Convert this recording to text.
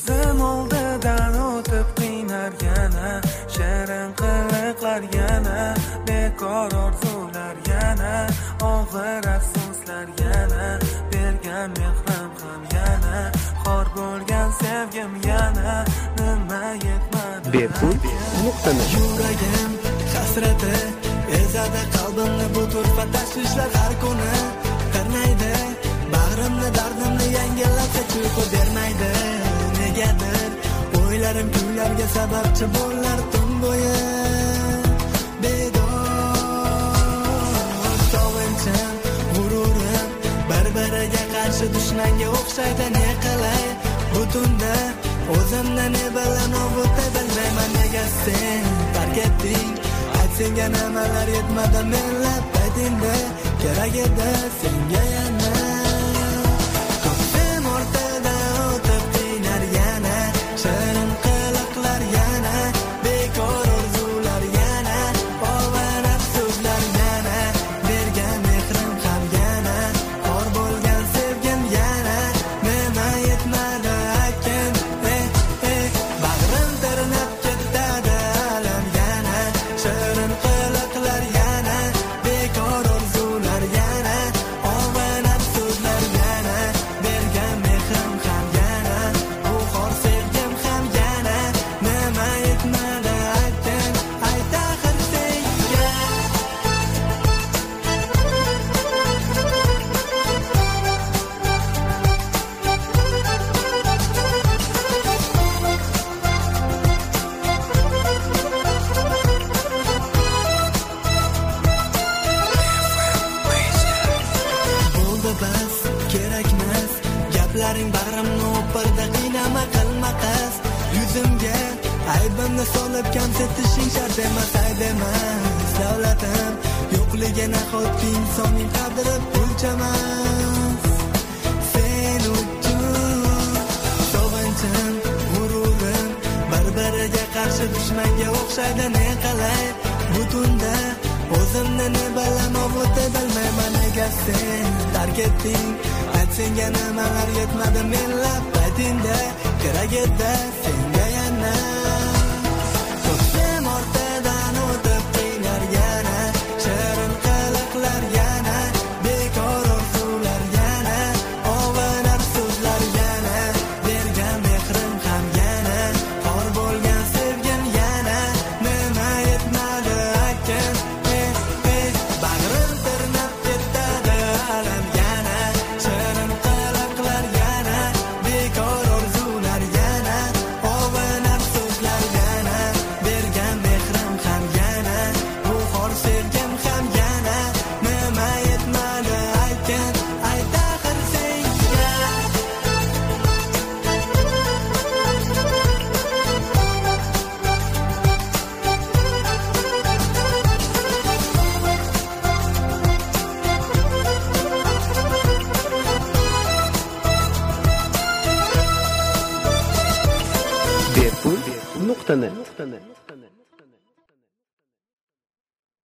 Ko'zim oldidan o'tib qiynar yana, shirin qiliqlar yana, bekor orzular yana, og'ir afsuslar yana, bergan mehrim ham yana, xor bo'lgan sevgim yana, nima yetmadi bepul nuqtani. Yuragim hasrati ezadi qalbimni, bu turfa tashvishlar har kuni tirnaydi bag'rimni, dardimni yangillatsa uyqu bermaydi. Negadir o'ylarim kuylarga sababchi bo'lar tun bo'yi bedor. Sovinchim, g'ururim bir-biriga qarshi dushmanga o'xshaydi. Ne qilay bu tunda o'zimni ne bilan ovutay bilmayman. Nega sen tark etding? Senga nimalar yetmadi menlab aytingda, kerak edi senga yana. Ko'zim ortidan o'tib qiynar yana, shirin qiliqlar yana, bekor orzular yana, ovora so'zlar yana, bergan mehrim ham yana, xor bo'lgan sevgim yana, nima yetmadi aytgin, bag'rim tirnab ketadi alam yana, shirin qiliqlar yana, bekor orzular yana, ovora so'zlar yana, bergan mehrim ham yana, bu xor sevgim ham yana, nima yetmadi aytgin, ayt axir senga. Bo'ldi bas, kerakmas gaplaring, bag'rimni o'pirda qiynama, qilma qas. Yuzimga aybimni solib kamsitishing shart emas, ayb emas. Davlatim yo'qligi nahotki insonning qadri o'lchamas. Sen uchun sovinchim, g'ururim bir-biriga qarshi dushmanga o'xshaydi. Ne qilay bu tunda o'zimni ne bilan ovutay bilmayman. Nega sen tark etding? Ayt senga nimalar yetmadi menlab aytingda, kerak edi senga yana. Ko'zim ortidan o'tib qiynar yana, shirin qiliqlar yana, bekor orzular yana, ovora so'zlar yana, bergan mehrim ham yana, xor bo'lgan sevgim yana, nima yetmadi aytgin, bag'rim tirnab ketadi alam yana, shirin qiliqlar yana, bekor orzular yana, ovora so'zlar yana, bergan mehrim ham yana, bu xor sevgim ham yana, nima yetmadi aytgin, ayt axir senga. Bepul nuqtani.